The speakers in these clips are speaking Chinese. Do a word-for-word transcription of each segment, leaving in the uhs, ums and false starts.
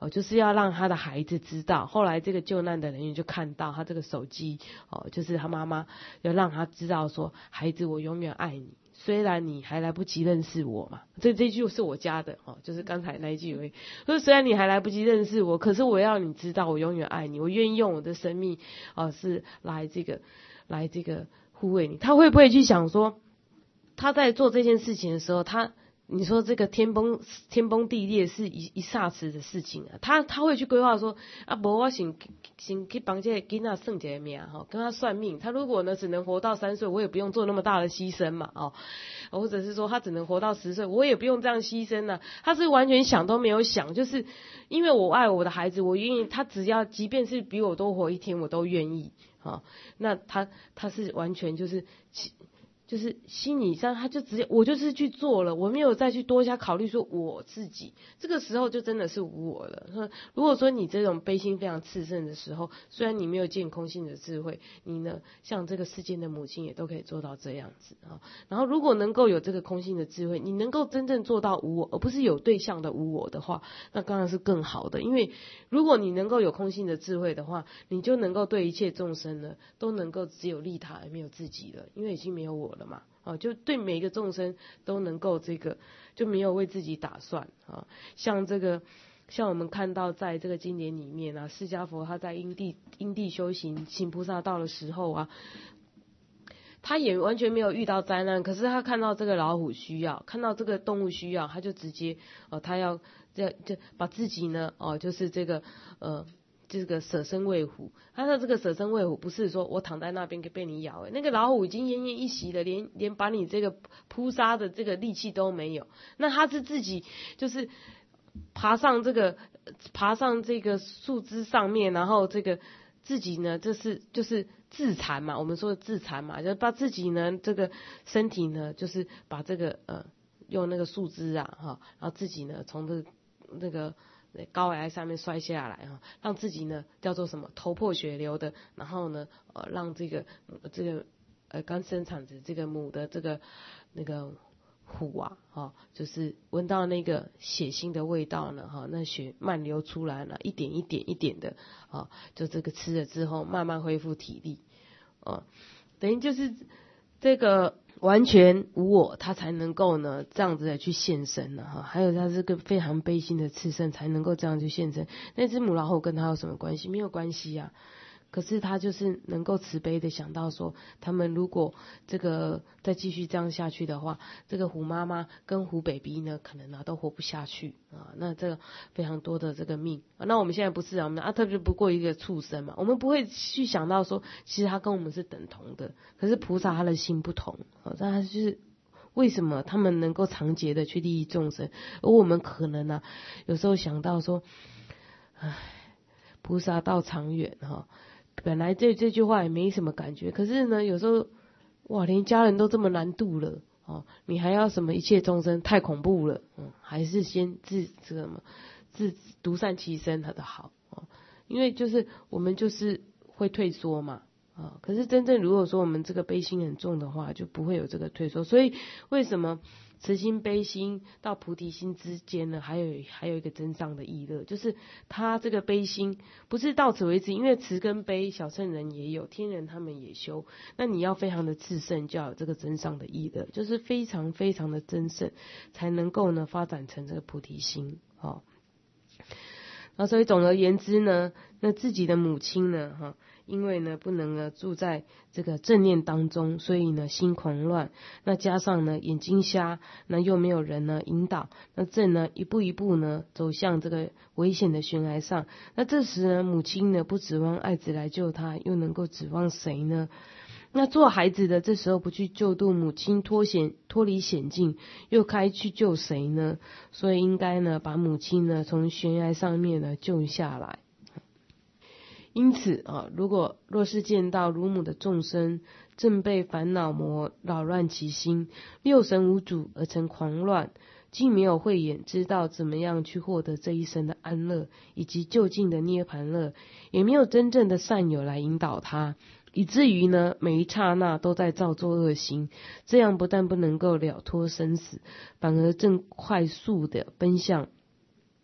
哦，就是要让他的孩子知道。后来这个救难的人员就看到他这个手机，哦，就是他妈妈要让他知道说，孩子，我永远爱你。虽然你还来不及认识我嘛，这这句是我加的哦，就是刚才那一句而已。说虽然你还来不及认识我，可是我要你知道我永远爱你，我愿意用我的生命哦是来这个来这个护卫你。他会不会去想说，他在做这件事情的时候，他你说这个天崩天崩地裂是一一霎时的事情啊，他他会去规划说啊，不我先先去帮这个囡仔算一个命哈，跟他算命，他如果呢只能活到三岁，我也不用做那么大的牺牲嘛哦，或者是说他只能活到十岁，我也不用这样牺牲呢，他是完全想都没有想，就是因为我爱我的孩子，我愿意，他只要即便是比我多活一天，我都愿意啊，那他他是完全就是。就是心理上，他就直接我就是去做了，我没有再去多加考虑说我自己，这个时候就真的是无我了。如果说你这种悲心非常炽盛的时候，虽然你没有见空性的智慧，你呢像这个世间的母亲也都可以做到这样子啊。然后如果能够有这个空性的智慧，你能够真正做到无我，而不是有对象的无我的话，那当然是更好的。因为如果你能够有空性的智慧的话，你就能够对一切众生呢都能够只有利他而没有自己了，因为已经没有我了。了嘛，哦，就对每一个众生都能够这个就没有为自己打算啊，像这个像我们看到在这个经典里面啊，释迦佛他在因地因地修行，行菩萨道的时候啊，他也完全没有遇到灾难，可是他看到这个老虎需要，看到这个动物需要，他就直接哦，他要这就把自己呢哦，就是这个呃。这个舍身喂虎，他的这个舍身喂虎不是说我躺在那边被你咬，诶，那个老虎已经奄奄一息了，连连把你这个扑杀的这个力气都没有，那他是自己就是爬上这个爬上这个树枝上面，然后这个自己呢，这是就是自残嘛，我们说的自残嘛，就把自己呢这个身体呢，就是把这个呃用那个树枝啊哈，然后自己呢从这那个。高崖上面摔下来哈，让自己呢叫做什么头破血流的，然后呢呃让这个这个呃刚生产的这个母的这个那个虎啊哈，就是闻到那个血腥的味道呢哈，那血漫流出来了，一点一点一点的啊，就这个吃了之后慢慢恢复体力啊，等于就是这个。完全无我，他才能够呢这样子的去现身呢哈。还有他这个非常悲心的炽盛，才能够这样去现身。那只母老虎跟他有什么关系？没有关系啊。可是他就是能够慈悲的想到说，他们如果这个再继续这样下去的话，这个虎妈妈跟虎 baby 呢，可能呢、啊、都活不下去啊。那这个非常多的这个命啊，那我们现在不是啊，我们啊特别不过一个畜生嘛，我们不会去想到说，其实他跟我们是等同的。可是菩萨他的心不同啊，但他就是为什么他们能够长节的去利益众生，而我们可能呢、啊，有时候想到说，唉，菩萨道长远哈。本来这这句话也没什么感觉，可是呢，有时候哇，连家人都这么难度了哦，你还要什么一切众生，太恐怖了，嗯，还是先自这个什么自独善其身它的好哦，因为就是我们就是会退缩嘛啊、哦，可是真正如果说我们这个悲心很重的话，就不会有这个退缩，所以为什么？慈心悲心到菩提心之间呢，还有还有一个真上的意乐，就是他这个悲心不是到此为止，因为慈跟悲小圣人也有，天人他们也修，那你要非常的至圣，就要有这个真上的意乐，就是非常非常的真圣，才能够呢发展成这个菩提心哦。那所以总而言之呢，那自己的母亲呢，哈，因为呢不能呢住在这个正念当中，所以呢心狂乱，那加上呢眼睛瞎，那又没有人呢引导，那正呢一步一步呢走向这个危险的悬崖上。那这时呢母亲呢不指望爱子来救他，又能够指望谁呢？那做孩子的这时候不去救度母亲脱险脱离险境，又该去救谁呢？所以应该呢把母亲呢从悬崖上面呢救下来。因此啊，如果若是见到乳母的众生正被烦恼魔扰乱其心，六神无主而成狂乱，既没有慧眼知道怎么样去获得这一生的安乐以及究竟的涅槃乐，也没有真正的善友来引导他，以至于呢每一刹那都在造作恶行，这样不但不能够了脱生死，反而正快速的奔向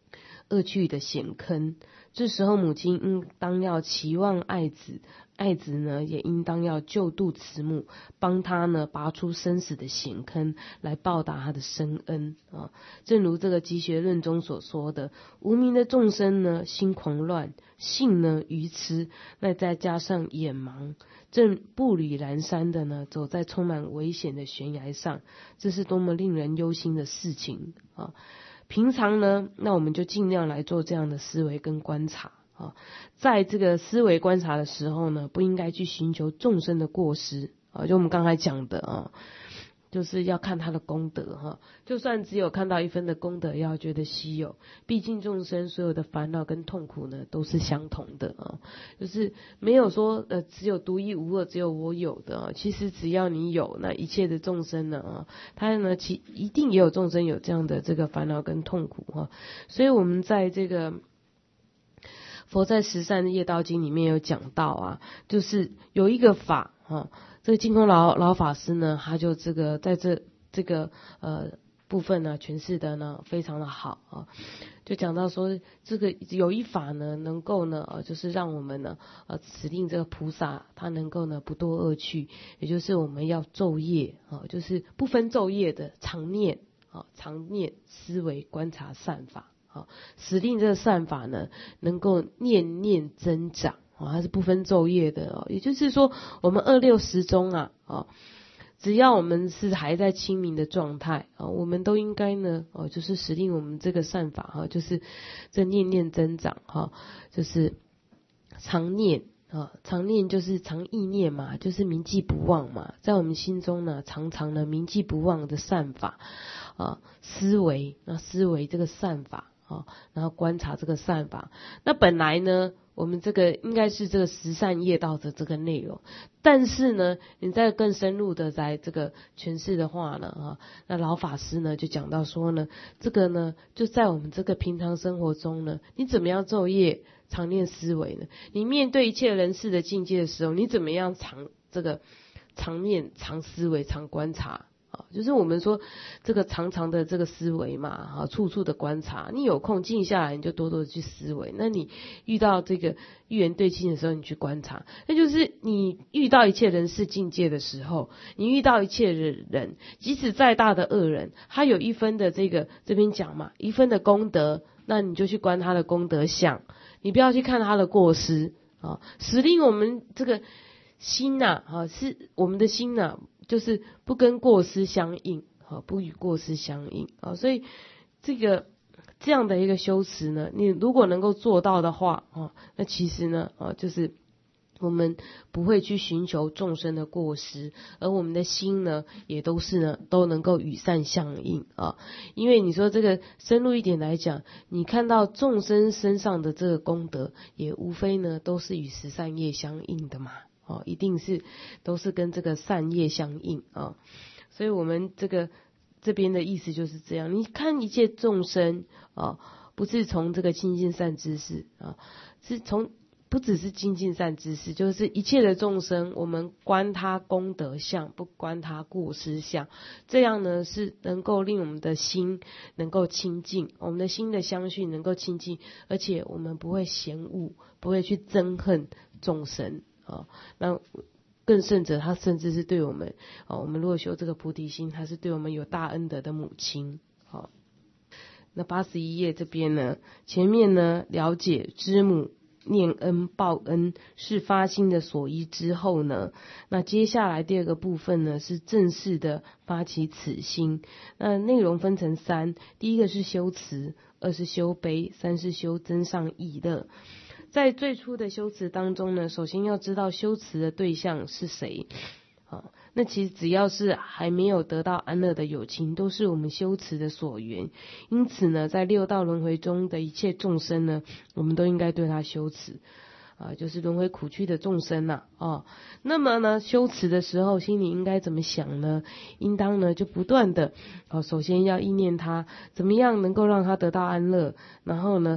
恶趣的险坑。这时候母亲应当要期望爱子，爱子呢也应当要救度慈母，帮他呢拔出生死的险坑，来报答他的深恩啊。正如这个集学论中所说的，无名的众生呢心狂乱，性呢愚痴，那再加上眼盲，正步履蹒跚的呢走在充满危险的悬崖上，这是多么令人忧心的事情啊！平常呢，那我们就尽量来做这样的思维跟观察啊。在这个思维观察的时候呢，不应该去寻求众生的过失啊，就我们刚才讲的啊，就是要看他的功德哈。就算只有看到一分的功德，也要觉得稀有，毕竟众生所有的烦恼跟痛苦呢，都是相同的啊，就是没有说呃只有独一无二，只有我有的啊。其实只要你有，那一切的众生呢啊，他呢其一定也有众生有这样的这个烦恼跟痛苦哈。所以我们在这个佛在十善业道经里面有讲到啊，就是有一个法哈，这个净空老老法师呢，他就这个在这这个呃部分呢诠释的呢非常的好啊，就讲到说这个有一法呢能够呢呃就是让我们呢呃指定这个菩萨他能够呢不堕恶趣，也就是我们要昼夜啊，就是不分昼夜的常念啊，常念思维观察善法。好，使令这个善法呢，能够念念增长啊，它是不分昼夜的哦。也就是说，我们二六时中啊，啊，只要我们是还在清明的状态啊，我们都应该呢，哦，就是使令我们这个善法哈，就是这念念增长哈，就是常念啊，常念就是常意念嘛，就是铭记不忘嘛，在我们心中呢，常常呢铭记不忘的善法啊，思维那思维这个善法。哦，然后观察这个善法。那本来呢，我们这个应该是这个十善业道的这个内容，但是呢，你再更深入的在这个诠释的话呢，啊，那老法师呢就讲到说呢，这个呢就在我们这个平常生活中呢，你怎么样昼夜常念思维呢？你面对一切人事的境界的时候，你怎么样常这个常念、常思维、常观察？就是我们说这个长长的这个思维嘛，哈，处处的观察。你有空静下来，你就多多的去思维。那你遇到这个遇缘对境的时候，你去观察。那就是你遇到一切人事境界的时候，你遇到一切的人，即使再大的恶人，他有一分的这个这边讲嘛，一分的功德，那你就去观他的功德相，你不要去看他的过失啊。使令我们这个心呐、啊，啊，是我们的心呐、啊。就是不跟过失相应，不与过失相应啊，所以这个这样的一个修持呢，你如果能够做到的话啊，那其实呢啊，就是我们不会去寻求众生的过失，而我们的心呢，也都是呢都能够与善相应啊。因为你说这个深入一点来讲，你看到众生身上的这个功德，也无非呢都是与十善业相应的嘛。哦，一定是都是跟这个善业相应啊，所以我们这个这边的意思就是这样。你看一切众生啊，不是从这个亲近善知识啊，是从不只是亲近善知识，就是一切的众生，我们观他功德相，不观他过失相，这样呢是能够令我们的心能够清净，我们的心的相续能够清净，而且我们不会嫌恶，不会去憎恨众生。哦，那更甚者，他甚至是对我们，哦，我们如果修这个菩提心，他是对我们有大恩德的母亲。好，那八十一页这边呢，前面呢了解知母念恩报恩是发心的所依之后呢，那接下来第二个部分呢是正式的发起此心。那内容分成三，第一个是修慈，二是修悲，三是修增上益乐。在最初的修持当中呢，首先要知道修持的对象是谁。啊，那其实只要是还没有得到安乐的有情，都是我们修持的所缘。因此呢，在六道轮回中的一切众生呢，我们都应该对他修持。啊，就是轮回苦趣的众生呐、啊，哦，那么呢，修持的时候，心里应该怎么想呢？应当呢，就不断的，哦，首先要意念他，怎么样能够让他得到安乐，然后呢，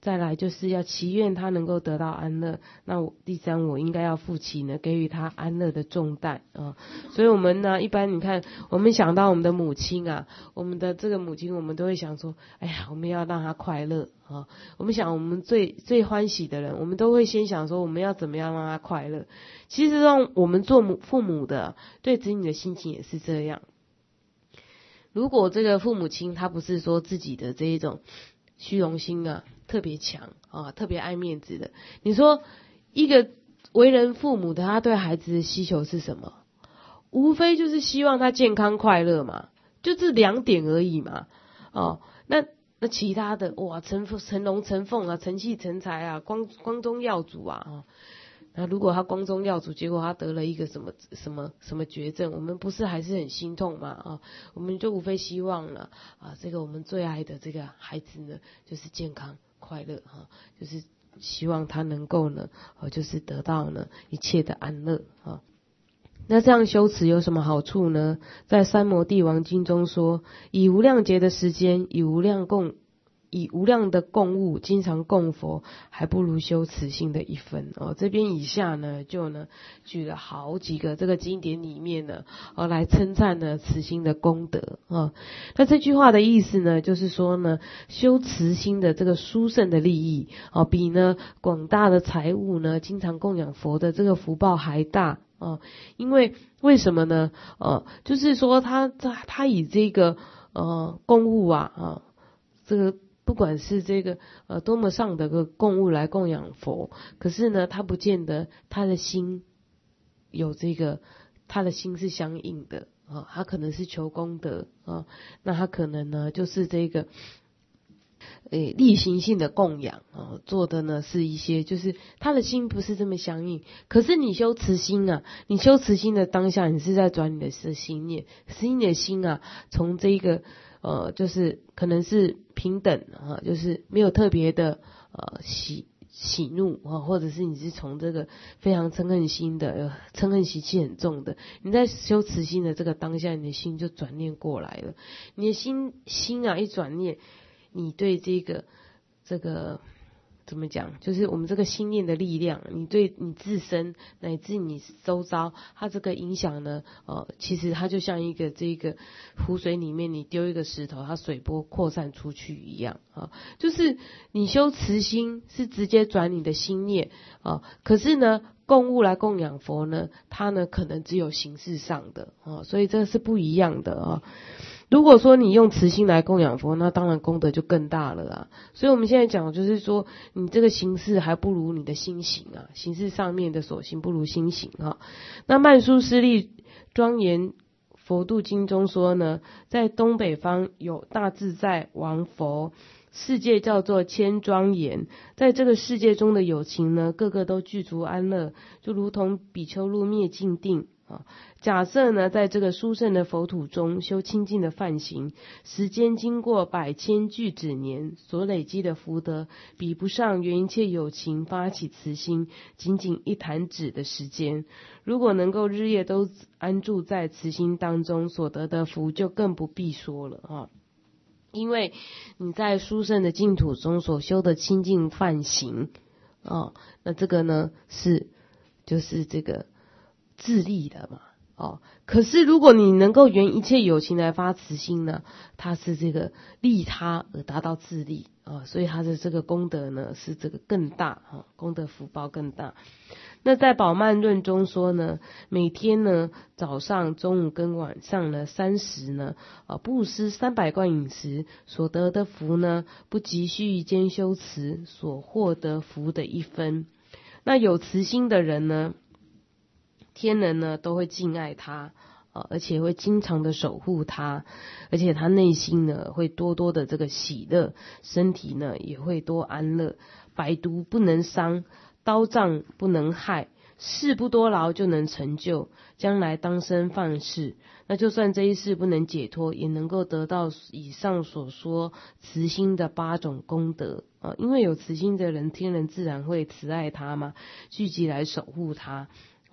再来就是要祈愿他能够得到安乐。那我第三，我应该要负起呢给予他安乐的重担啊。所以我们呢，一般你看，我们想到我们的母亲啊，我们的这个母亲，我们都会想说，哎呀，我们要让她快乐啊。我们想，我们最最欢喜的人，我们都会先想说，我们要怎么样让她快乐。其实让我们做母父母的，对子女的心情也是这样。如果这个父母亲他不是说自己的这一种虚荣心啊特别强啊，特别爱面子的，你说一个为人父母的，他对孩子的需求是什么？无非就是希望他健康快乐嘛，就这两点而已嘛。哦，那那其他的哇，成成龙成凤啊，成器成才啊，光光宗耀祖啊，哦。那如果他光宗耀祖，结果他得了一个什么什么什么绝症，我们不是还是很心痛吗？啊，我们就无非希望了啊，这个我们最爱的这个孩子呢，就是健康快乐哈，就是希望他能够呢，呃，就是得到呢一切的安乐啊。那这样修持有什么好处呢？在三摩地王经中说，以无量劫的时间，以无量供。以无量的供物经常供佛，还不如修慈心的一分哦。这边以下呢，就呢举了好几个这个经典里面呢，哦来称赞呢慈心的功德啊。那这句话的意思呢，就是说呢，修慈心的这个殊胜的利益哦，比呢广大的财物呢，经常供养佛的这个福报还大哦。因为为什么呢？呃，就是说他他他以这个呃供物啊啊这个。不管是这个呃多么上的个供物来供养佛，可是呢，他不见得他的心有这个，他的心是相应的啊，他可能是求功德啊，那他可能呢就是这个，诶例行性的供养啊，做的呢是一些就是他的心不是这么相应，可是你修慈心啊，你修慈心的当下，你是在转你的心念，可是你的心啊，从这个。呃，就是可能是平等啊，就是没有特别的呃喜喜怒啊，或者是你是从这个非常嗔恨心的，呃嗔恨习气很重的，你在修慈心的这个当下，你的心就转念过来了，你的心心啊一转念，你对这个这个。怎么讲？就是我们这个心念的力量，你对你自身乃至你周遭，它这个影响呢，呃，其实它就像一个这个湖水里面你丢一个石头，它水波扩散出去一样啊。就是你修慈心是直接转你的心念啊，可是呢，供物来供养佛呢，它呢可能只有形式上的啊，所以这是不一样的啊。如果说你用慈心来供养佛，那当然功德就更大了啊。所以我们现在讲就是说，你这个形式还不如你的心行啊，形式上面的所行不如心行啊。那曼殊师利庄严佛度经中说呢，在东北方有大自在王佛，世界叫做千庄严，在这个世界中的有情呢，个个都具足安乐，就如同比丘入灭尽定。啊，假设呢，在这个殊胜的佛土中修清净的梵行，时间经过百千俱胝年，所累积的福德，比不上缘一切有情发起慈心，仅仅一弹指的时间。如果能够日夜都安住在慈心当中，所得的福就更不必说了啊。因为你在殊胜的净土中所修的清净梵行，啊，那这个呢是就是这个。自利的嘛，哦，可是如果你能够缘一切有情来发慈心呢，它是这个利他而达到自利啊，所以它的这个功德呢是这个更大啊，功德福报更大。那在宝鬘论中说呢，每天呢早上、中午跟晚上呢三时呢啊布施三百贯饮食所得的福呢，不及须臾间修持所获得福的一分。那有慈心的人呢，天人呢都会敬爱他，呃，而且会经常的守护他，而且他内心呢会多多的这个喜乐，身体呢也会多安乐。百毒不能伤，刀杖不能害，事不多劳就能成就，将来当生放世。那就算这一世不能解脱，也能够得到以上所说慈心的八种功德啊！因为有慈心的人，天人自然会慈爱他嘛，聚集来守护他。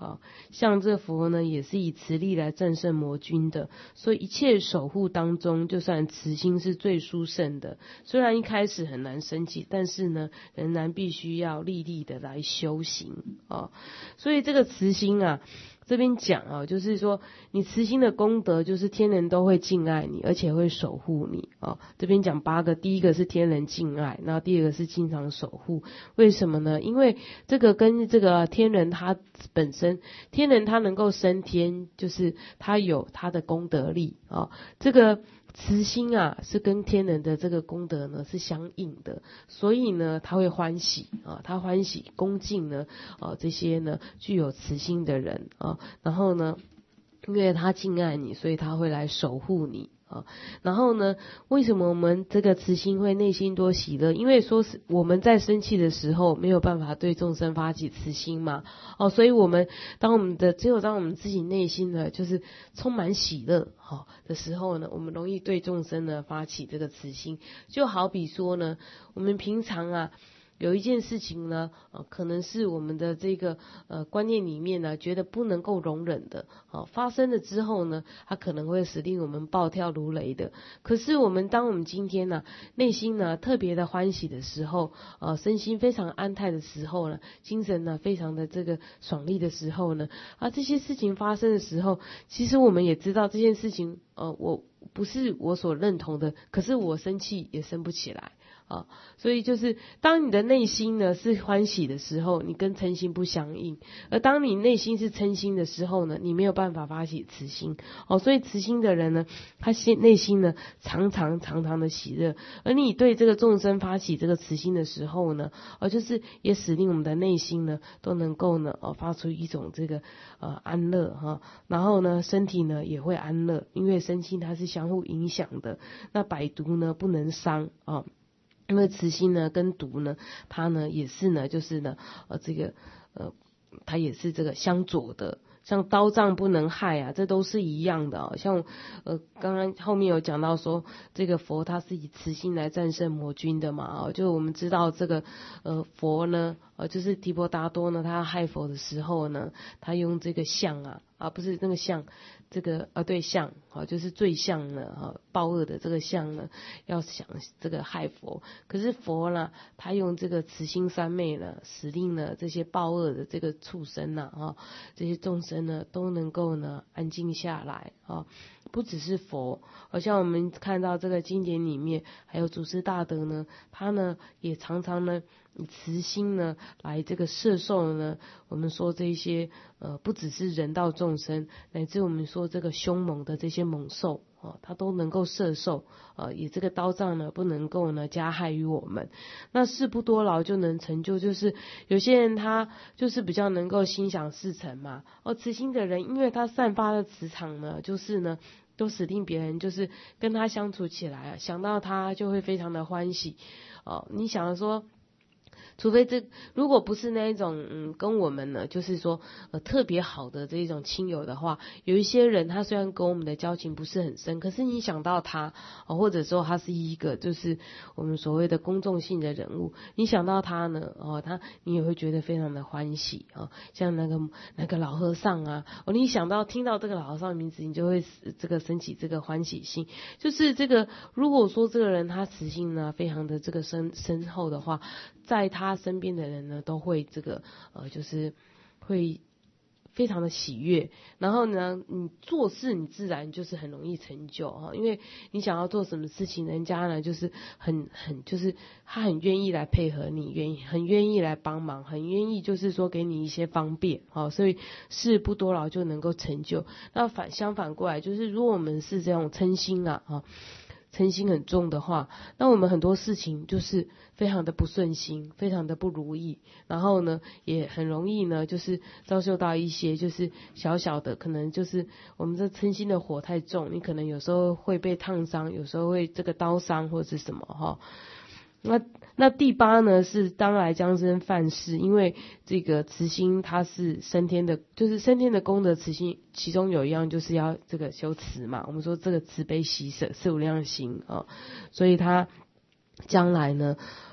啊，像这佛呢也是以慈力来战胜魔君的，所以一切守护当中，就算慈心是最殊胜的。虽然一开始很难升起，但是呢，仍然必须要历历的来修行啊。所以这个慈心啊，这边讲啊，就是说你慈心的功德，就是天人都会敬爱你，而且会守护你啊。这边讲八个，第一个是天人敬爱，然后第二个是经常守护。为什么呢？因为这个跟这个天人他本身，天人他能够升天，就是他有他的功德力啊。这个慈心啊，是跟天人的这个功德呢是相应的，所以呢他会欢喜啊，他欢喜恭敬呢啊这些呢具有慈心的人啊，然后呢因为他敬爱你，所以他会来守护你啊。然后呢，为什么我们这个慈心会内心多喜乐？因为说是我们在生气的时候没有办法对众生发起慈心嘛，哦，所以我们当我们的只有当我们自己内心呢就是充满喜乐好的时候呢，我们容易对众生呢发起这个慈心。就好比说呢，我们平常啊有一件事情呢，呃，可能是我们的这个呃观念里面呢，觉得不能够容忍的，啊，发生了之后呢，它可能会使令我们暴跳如雷的。可是我们当我们今天呢，内心呢特别的欢喜的时候，呃，身心非常安泰的时候呢，精神呢非常的这个爽利的时候呢，啊，这些事情发生的时候，其实我们也知道这件事情，呃，我不是我所认同的，可是我生气也生不起来。啊，所以就是当你的内心呢是欢喜的时候，你跟嗔心不相应；而当你内心是嗔心的时候呢，你没有办法发起慈心。哦，所以慈心的人呢，他心内心呢常常常常的喜乐，而你对这个众生发起这个慈心的时候呢，呃，就是也使令我们的内心呢都能够呢，呃，发出一种这个呃安乐哈，然后呢身体呢也会安乐，因为身心它是相互影响的。那百毒呢不能伤啊。因为慈心呢跟毒呢，它呢也是呢，就是呢，呃，这个呃，它也是这个相左的。像刀杖不能害啊，这都是一样的哦。像呃，刚刚后面有讲到说，这个佛他是以慈心来战胜魔君的嘛，哦，就我们知道这个呃佛呢，呃，就是提婆达多呢，他害佛的时候呢，他用这个象啊，啊不是那个象。这个呃对象啊，就是罪相呢啊，报恶的这个相呢，要想这个害佛，可是佛呢，他用这个慈心三昧呢，使令呢这些报恶的这个畜生呢啊，这些众生呢都能够呢安静下来啊。不只是佛，好像我们看到这个经典里面，还有祖师大德呢，他呢也常常呢以慈心呢来这个摄受呢，我们说这些呃不只是人道众生，乃至我们说这个凶猛的这些猛兽啊，他都能够摄受啊，以这个刀杖呢不能够呢加害于我们。那事不多劳就能成就，就是有些人他就是比较能够心想事成嘛。哦，慈心的人，因为他散发的磁场呢，就是呢。都使令别人就是跟他相处起来，想到他就会非常的欢喜哦。你想说，除非这如果不是那一种嗯跟我们呢，就是说呃特别好的这一种亲友的话，有一些人他虽然跟我们的交情不是很深，可是你想到他哦，或者说他是一个就是我们所谓的公众性的人物，你想到他呢哦，他你也会觉得非常的欢喜哦。像那个那个老和尚啊，哦，你想到听到这个老和尚的名字，你就会这个升起这个欢喜心。就是这个如果说这个人他慈心呢非常的这个深深厚的话，在他身边的人呢，都会这个呃，就是会非常的喜悦。然后呢，你做事你自然就是很容易成就哈，因为你想要做什么事情，人家呢就是很很就是他很愿意来配合你，愿意很愿意来帮忙，很愿意就是说给你一些方便哈，所以事不多劳就能够成就。那反相反过来，就是如果我们是这种嗔心啊哈。嗔心很重的话，那我们很多事情就是非常的不顺心，非常的不如意，然后呢，也很容易呢，就是遭受到一些就是小小的，可能就是我们这嗔心的火太重，你可能有时候会被烫伤，有时候会这个刀伤或者是什么哈。那那第八呢是当来将生犯世，因为这个慈心它是升天的，就是升天的功德慈心，其中有一样就是要这个修慈嘛。我们说这个慈悲喜舍四无量心啊，所以他将来呢，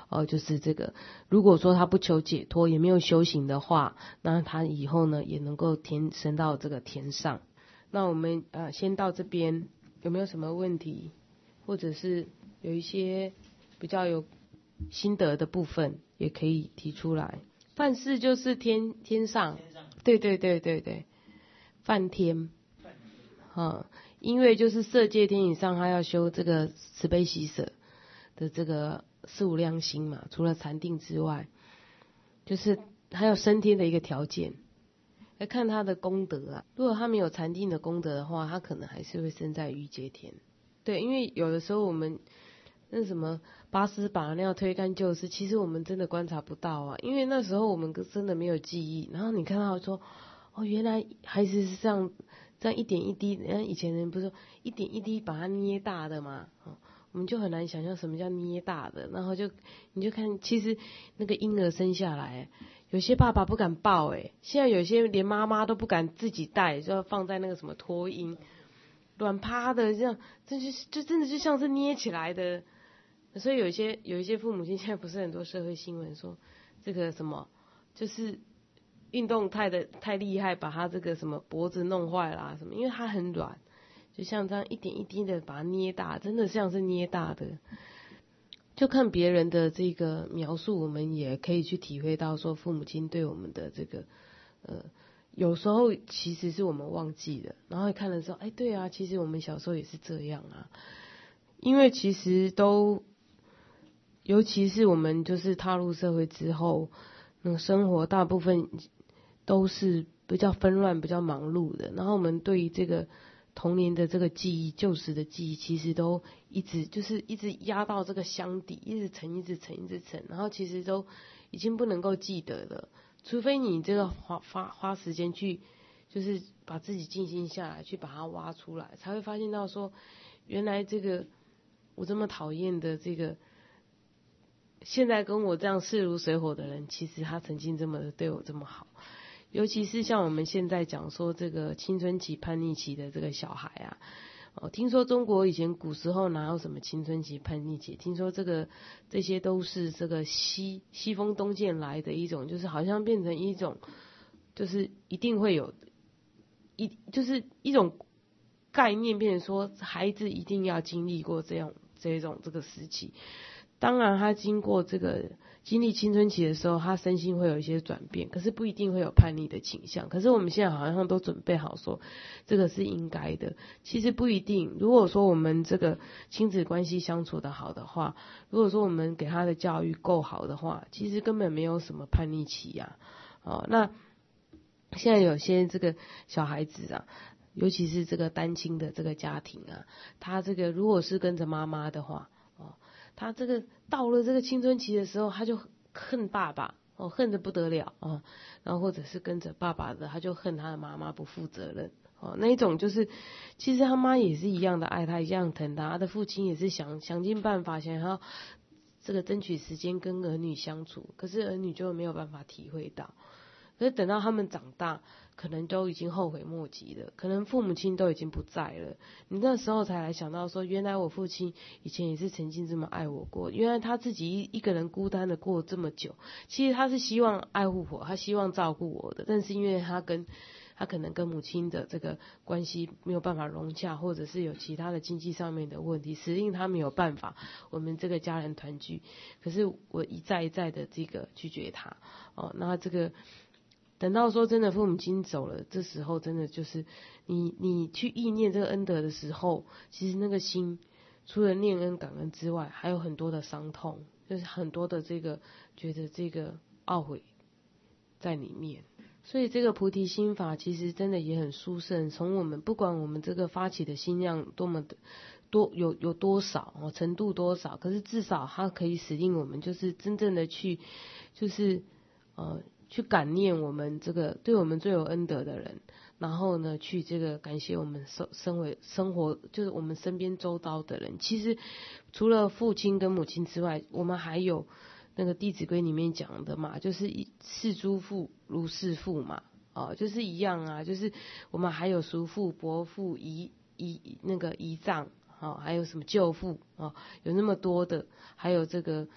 哦，就是这个，如果说他不求解脱，也没有修行的话，那他以后呢也能够天升到这个天上。那我们呃先到这边，有没有什么问题，或者是有一些比较有心得的部分，也可以提出来。梵世就是天天上，对对对对对，梵天，嗯，因为就是色界天以上，他要修这个慈悲喜舍的这个四无量心嘛，除了禅定之外，就是还有升天的一个条件，要看他的功德啊。如果他没有禅定的功德的话，他可能还是会生在欲界天。对，因为有的时候我们那什么拔丝拔尿推干就湿，其实我们真的观察不到啊，因为那时候我们真的没有记忆。然后你看到说，哦，原来孩子是这样，这样一点一滴，人家以前人不是说一点一滴把它捏大的嘛，哦，我们就很难想象什么叫捏大的。然后就你就看，其实那个婴儿生下来，有些爸爸不敢抱，诶，现在有些连妈妈都不敢自己带，就要放在那个什么托婴。软趴的这样，这就就真的就像是捏起来的，所以有一些有一些父母亲现在不是很多社会新闻说这个什么，就是运动太的太厉害，把他这个什么脖子弄坏啦什么，因为它很软，就像这样一点一滴的把它捏大，真的像是捏大的。就看别人的这个描述，我们也可以去体会到说父母亲对我们的这个呃。有时候其实是我们忘记了，然后看了之后，哎，对啊，其实我们小时候也是这样啊。因为其实都，尤其是我们就是踏入社会之后，那个生活大部分都是比较纷乱、比较忙碌的。然后我们对于这个童年的这个记忆、旧时的记忆，其实都一直就是一直压到这个箱底，一直沉、一直沉、一直沉，然后其实都已经不能够记得了。除非你这个花花花时间去，就是把自己静心下来，去把它挖出来，才会发现到说，原来这个我这么讨厌的这个，现在跟我这样势如水火的人，其实他曾经这么的对我这么好。尤其是像我们现在讲说这个青春期、叛逆期的这个小孩啊。哦，听说中国以前古时候哪有什么青春期、叛逆期？听说这个这些都是这个西西风东渐来的一种，就是好像变成一种，就是一定会有一就是一种概念，变成说孩子一定要经历过这样这种这个时期。当然，他经过这个经历青春期的时候，他身心会有一些转变，可是不一定会有叛逆的倾向。可是我们现在好像都准备好说，这个是应该的。其实不一定。如果说我们这个亲子关系相处的好的话，如果说我们给他的教育够好的话，其实根本没有什么叛逆期呀、啊。哦，那现在有些这个小孩子啊，尤其是这个单亲的这个家庭啊，他这个如果是跟着妈妈的话，哦。他这个到了这个青春期的时候，他就恨爸爸哦，恨得不得了哦。然后或者是跟着爸爸的，他就恨他的妈妈不负责任哦。那一种就是，其实他妈也是一样的爱他，一样疼他，他的父亲也是想想尽办法想要这个争取时间跟儿女相处，可是儿女就没有办法体会到。可是等到他们长大，可能都已经后悔莫及了，可能父母亲都已经不在了，你那时候才来想到说，原来我父亲以前也是曾经这么爱我过，原来他自己一个人孤单的过这么久，其实他是希望爱护我，他希望照顾我的，但是因为他跟他可能跟母亲的这个关系没有办法融洽，或者是有其他的经济上面的问题，使令他没有办法我们这个家人团聚。可是我一再一再的这个拒绝他哦，那这个等到说真的父母亲走了，这时候真的就是你你去意念这个恩德的时候，其实那个心除了念恩感恩之外，还有很多的伤痛，就是很多的这个觉得这个懊悔在里面。所以这个菩提心法其实真的也很殊胜，从我们不管我们这个发起的心量多么的多有有多少哦，程度多少，可是至少它可以使令我们就是真正的去就是呃去感念我们这个对我们最有恩德的人，然后呢去这个感谢我们生生为生活就是我们身边周遭的人。其实除了父亲跟母亲之外，我们还有那个《弟子规》里面讲的嘛，就是视诸父如视父嘛，哦，就是一样啊，就是我们还有叔父、伯父、姨姨那个姨丈，哦，还有什么舅父哦，有那么多的，还有这个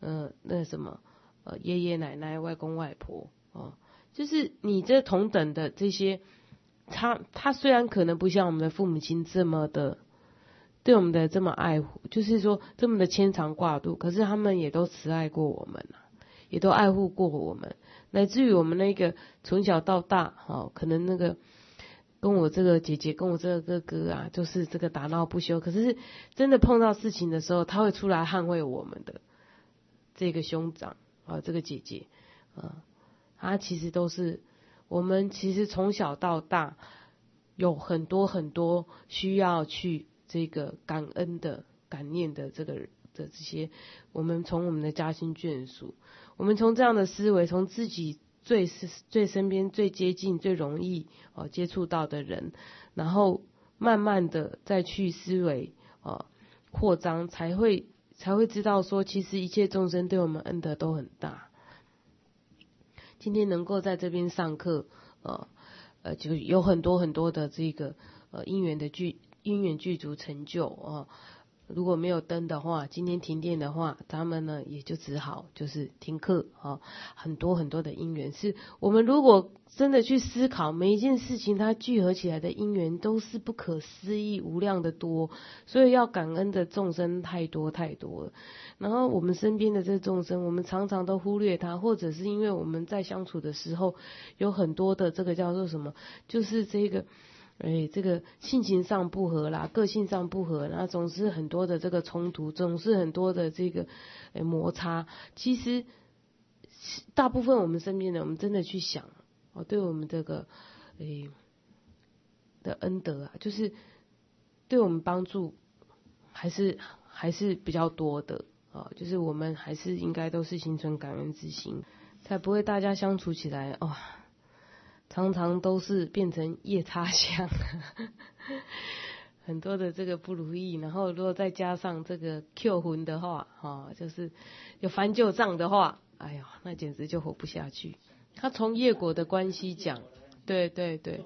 呃，那什么，呃，爷爷奶奶、外公外婆，哦，就是你这同等的这些，他他虽然可能不像我们的父母亲这么的对我们的这么爱护，就是说这么的牵肠挂肚，可是他们也都慈爱过我们啊，也都爱护过我们，乃至于我们那个从小到大，哦，可能那个跟我这个姐姐跟我这个哥哥啊，就是这个打闹不休，可是真的碰到事情的时候，他会出来捍卫我们的这个兄长啊，这个姐姐啊，他其实都是我们其实从小到大有很多很多需要去这个感恩的感念的这个的这些，我们从我们的家亲眷属，我们从这样的思维，从自己最最身边最接近最容易哦接触到的人，然后慢慢的再去思维哦扩张，才会才会知道说，其实一切众生对我们恩德都很大。今天能够在这边上课，呃呃，就有很多很多的这个呃因缘的具因缘具足成就哦。如果没有灯的话，今天停电的话，他们呢也就只好就是停课啊。很多很多的因缘，是我们如果真的去思考每一件事情，它聚合起来的因缘都是不可思议无量的多，所以要感恩的众生太多太多了。然后我们身边的这众生，我们常常都忽略他，或者是因为我们在相处的时候有很多的这个叫做什么，就是这个。哎，这个性情上不合啦，个性上不合，然后总是很多的这个冲突，总是很多的这个哎摩擦。其实大部分我们身边的，我们真的去想哦，对我们这个哎的恩德啊，就是对我们帮助还是还是比较多的啊，就是我们还是应该都是心存感恩之心，才不会大家相处起来哦。常常都是变成夜叉相，很多的这个不如意，然后如果再加上这个 Q 魂的话，哈、哦，就是有翻旧账的话，哎呀，那简直就活不下去。他从业果的关系讲，对对对，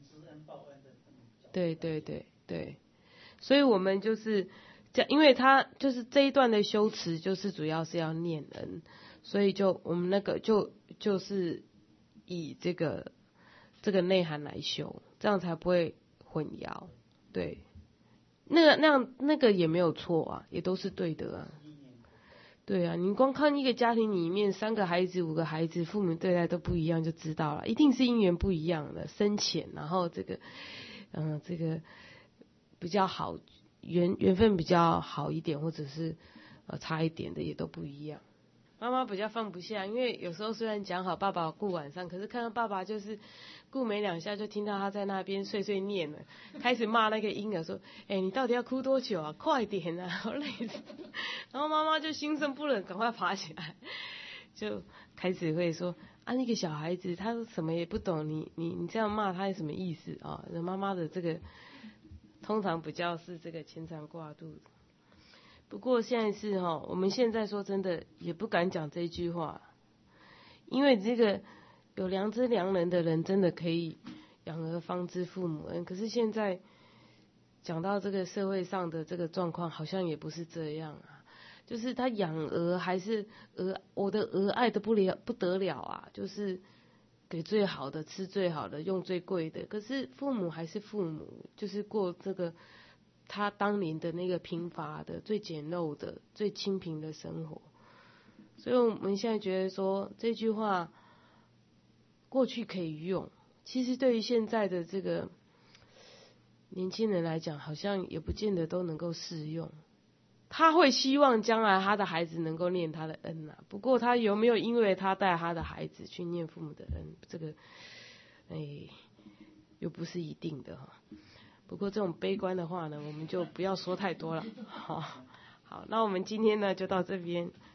对对对对，所以我们就是这，因为他就是这一段的修持，就是主要是要念恩，所以就我们那个就就是以这个。这个内涵来修，这样才不会混淆。对，那个那样那个也没有错啊，也都是对的啊。对啊，你光看一个家庭里面三个孩子、五个孩子，父母对待都不一样，就知道了，一定是因缘不一样的深浅，然后这个嗯、呃、这个比较好缘缘分比较好一点，或者是呃差一点的也都不一样。妈妈比较放不下，因为有时候虽然讲好爸爸顾晚上，可是看到爸爸就是顾没两下，就听到他在那边碎碎念了，开始骂那个婴儿说：“哎、欸，你到底要哭多久啊？快点啊，好累死！”然后妈妈就心生不忍，赶快爬起来，就开始会说：“啊，那个小孩子他什么也不懂，你你你这样骂他有什么意思啊？”妈妈的这个通常比较是这个牵肠挂肚。不过现在是哈，我们现在说真的也不敢讲这句话，因为这个有良知良人的人真的可以养儿方知父母恩。可是现在讲到这个社会上的这个状况，好像也不是这样啊。就是他养儿还是儿，我的儿爱的不了不得了啊，就是给最好的，吃最好的，用最贵的。可是父母还是父母，就是过这个。他当年的那个贫乏的、最简陋的、最清贫的生活，所以我们现在觉得说这句话过去可以用，其实对于现在的这个年轻人来讲，好像也不见得都能够适用。他会希望将来他的孩子能够念他的恩啊，不过他有没有因为他带他的孩子去念父母的恩，这个哎又不是一定的哈。不过这种悲观的话呢，我们就不要说太多了。好，好，那我们今天呢就到这边。